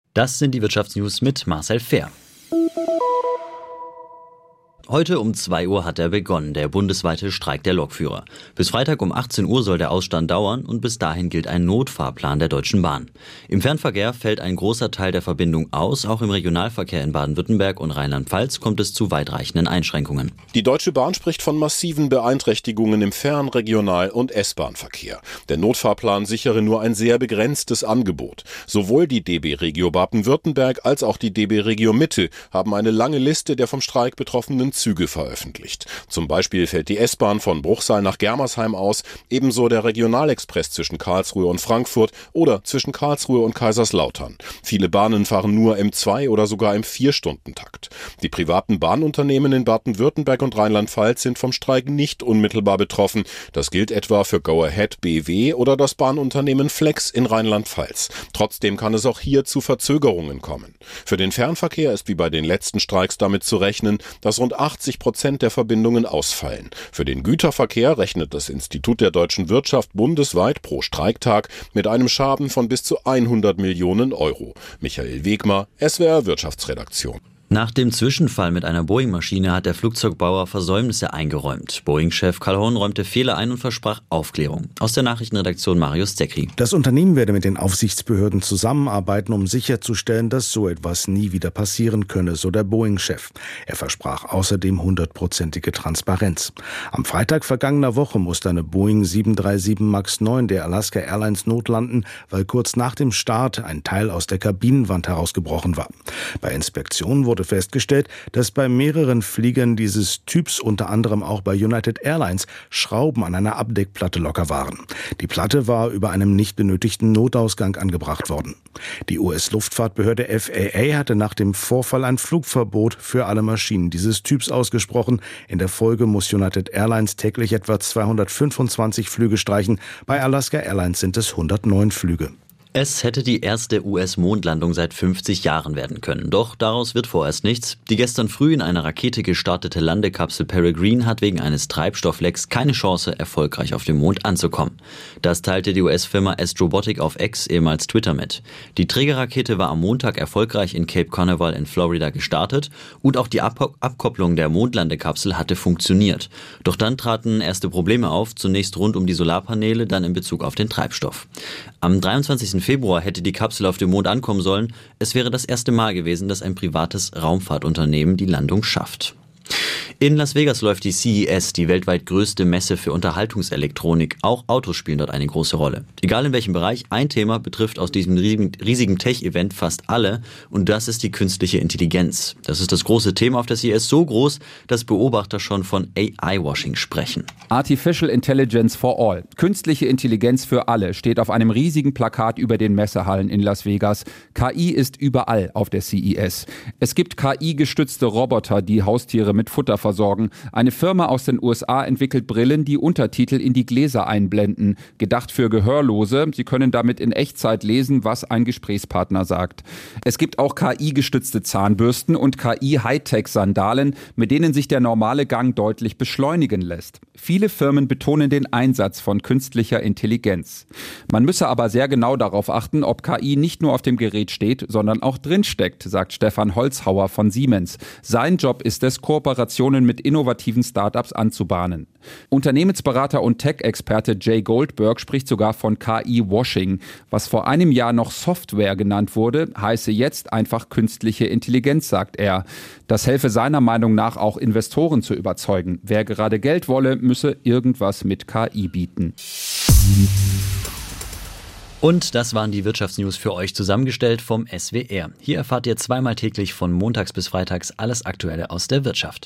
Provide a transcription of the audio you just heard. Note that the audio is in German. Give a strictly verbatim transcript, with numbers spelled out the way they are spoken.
Das sind die Wirtschaftsnews mit Marcel Fehr. Heute um zwei Uhr hat er begonnen, der bundesweite Streik der Lokführer. Bis Freitag um achtzehn Uhr soll der Ausstand dauern und bis dahin gilt ein Notfahrplan der Deutschen Bahn. Im Fernverkehr fällt ein großer Teil der Verbindung aus. Auch im Regionalverkehr in Baden-Württemberg und Rheinland-Pfalz kommt es zu weitreichenden Einschränkungen. Die Deutsche Bahn spricht von massiven Beeinträchtigungen im Fern-, Regional- und S-Bahn-Verkehr. Der Notfahrplan sichere nur ein sehr begrenztes Angebot. Sowohl die D B Regio Baden-Württemberg als auch die D B Regio Mitte haben eine lange Liste der vom Streik betroffenen Züge veröffentlicht. Zum Beispiel fällt die S-Bahn von Bruchsal nach Germersheim aus, ebenso der Regionalexpress zwischen Karlsruhe und Frankfurt oder zwischen Karlsruhe und Kaiserslautern. Viele Bahnen fahren nur im Zwei- oder sogar im Vier-Stunden-Takt. Die privaten Bahnunternehmen in Baden-Württemberg und Rheinland-Pfalz sind vom Streik nicht unmittelbar betroffen. Das gilt etwa für Go Ahead B W oder das Bahnunternehmen Flex in Rheinland-Pfalz. Trotzdem kann es auch hier zu Verzögerungen kommen. Für den Fernverkehr ist wie bei den letzten Streiks damit zu rechnen, dass rund achtzig Prozent der Verbindungen ausfallen. Für den Güterverkehr rechnet das Institut der deutschen Wirtschaft bundesweit pro Streiktag mit einem Schaden von bis zu hundert Millionen Euro. Michael Wegmer, S W R Wirtschaftsredaktion. Nach dem Zwischenfall mit einer Boeing-Maschine hat der Flugzeugbauer Versäumnisse eingeräumt. Boeing-Chef Calhoun räumte Fehler ein und versprach Aufklärung. Aus der Nachrichtenredaktion Marius Dekri. Das Unternehmen werde mit den Aufsichtsbehörden zusammenarbeiten, um sicherzustellen, dass so etwas nie wieder passieren könne, so der Boeing-Chef. Er versprach außerdem hundertprozentige Transparenz. Am Freitag vergangener Woche musste eine Boeing sieben drei sieben Max neun der Alaska Airlines notlanden, weil kurz nach dem Start ein Teil aus der Kabinenwand herausgebrochen war. Bei Inspektionen wurde festgestellt, dass bei mehreren Fliegern dieses Typs, unter anderem auch bei United Airlines, Schrauben an einer Abdeckplatte locker waren. Die Platte war über einem nicht benötigten Notausgang angebracht worden. Die U S-Luftfahrtbehörde F A A hatte nach dem Vorfall ein Flugverbot für alle Maschinen dieses Typs ausgesprochen. In der Folge muss United Airlines täglich etwa zweihundertfünfundzwanzig Flüge streichen. Bei Alaska Airlines sind es hundertneun Flüge. Es hätte die erste U S-Mondlandung seit fünfzig Jahren werden können. Doch daraus wird vorerst nichts. Die gestern früh in einer Rakete gestartete Landekapsel Peregrine hat wegen eines Treibstofflecks keine Chance, erfolgreich auf dem Mond anzukommen. Das teilte die U S-Firma Astrobotic auf X, ehemals Twitter, mit. Die Trägerrakete war am Montag erfolgreich in Cape Canaveral in Florida gestartet und auch die Ab- Abkopplung der Mondlandekapsel hatte funktioniert. Doch dann traten erste Probleme auf, zunächst rund um die Solarpaneele, dann in Bezug auf den Treibstoff. Am dreiundzwanzigsten Februar hätte die Kapsel auf dem Mond ankommen sollen. Es wäre das erste Mal gewesen, dass ein privates Raumfahrtunternehmen die Landung schafft. In Las Vegas läuft die C E S, die weltweit größte Messe für Unterhaltungselektronik. Auch Autos spielen dort eine große Rolle. Egal in welchem Bereich, ein Thema betrifft aus diesem riesigen, riesigen Tech-Event fast alle, und das ist die künstliche Intelligenz. Das ist das große Thema auf der C E S, so groß, dass Beobachter schon von A I-Washing sprechen. Artificial Intelligence for All. Künstliche Intelligenz für alle steht auf einem riesigen Plakat über den Messehallen in Las Vegas. K I ist überall auf der C E S. Es gibt K I-gestützte Roboter, die Haustiere mit Futter versorgen. Eine Firma aus den U S A entwickelt Brillen, die Untertitel in die Gläser einblenden. Gedacht für Gehörlose. Sie können damit in Echtzeit lesen, was ein Gesprächspartner sagt. Es gibt auch K I-gestützte Zahnbürsten und K I-Hightech-Sandalen, mit denen sich der normale Gang deutlich beschleunigen lässt. Viele Firmen betonen den Einsatz von künstlicher Intelligenz. Man müsse aber sehr genau darauf achten, ob K I nicht nur auf dem Gerät steht, sondern auch drinsteckt, sagt Stefan Holzhauer von Siemens. Sein Job ist es, Kooperationen mit innovativen Startups anzubahnen. Unternehmensberater und Tech-Experte Jay Goldberg spricht sogar von K I-Washing. Was vor einem Jahr noch Software genannt wurde, heiße jetzt einfach künstliche Intelligenz, sagt er. Das helfe seiner Meinung nach auch Investoren zu überzeugen. Wer gerade Geld wolle, müsse irgendwas mit K I bieten. Und das waren die Wirtschaftsnews für euch, zusammengestellt vom S W R. Hier erfahrt ihr zweimal täglich von montags bis freitags alles Aktuelle aus der Wirtschaft.